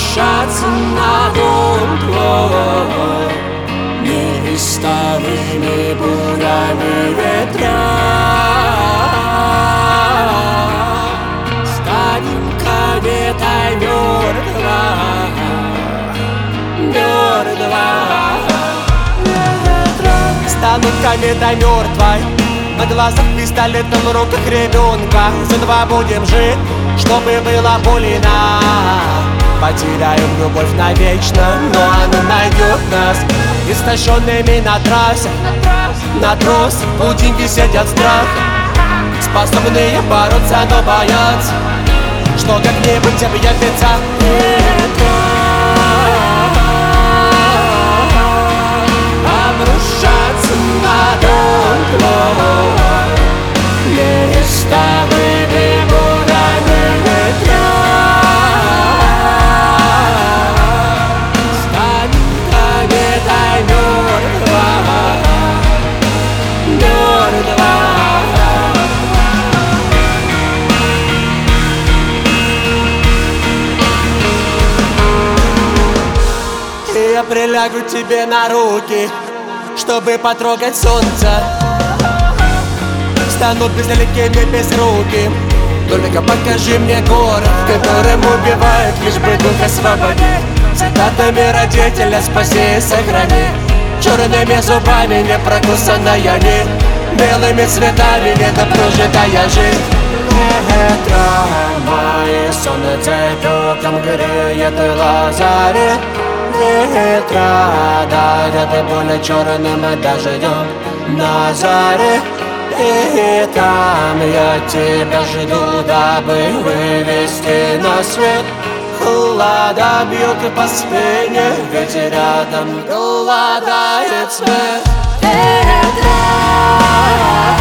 обрушаться на дом твой неистовыми бурями ветра. Станем кометой мертва. Стану кометой мертвой, на глазах пистолетом, в руках ребенка. Заново будем жить, чтобы было больно. Потеряем любовь навечно, но она найдет нас. Истощенными на трассе, на трос будем висеть от страха. Способные бороться, но боятся, что как-нибудь объявится обрушаться на дом твой неистовыми бурями ветра. Станем кометой мертва. Я прилягу тебе на руки, чтобы потрогать солнце. Стану безликими, безруким. Только покажи мне город, в котором убивают, лишь бы дух освободить. Цитатами родителя спаси и сохрани. Черными зубами не прокусанная нить, белыми цветами недопрожитая жизнь. Ветра мои, солнце пеком греет лазарет. Ветра дарят более черным дождем на заре. И там я тебя жду, дабы вывести на свет. Лада бьет по спине, ведь рядом голодает свет. Ветра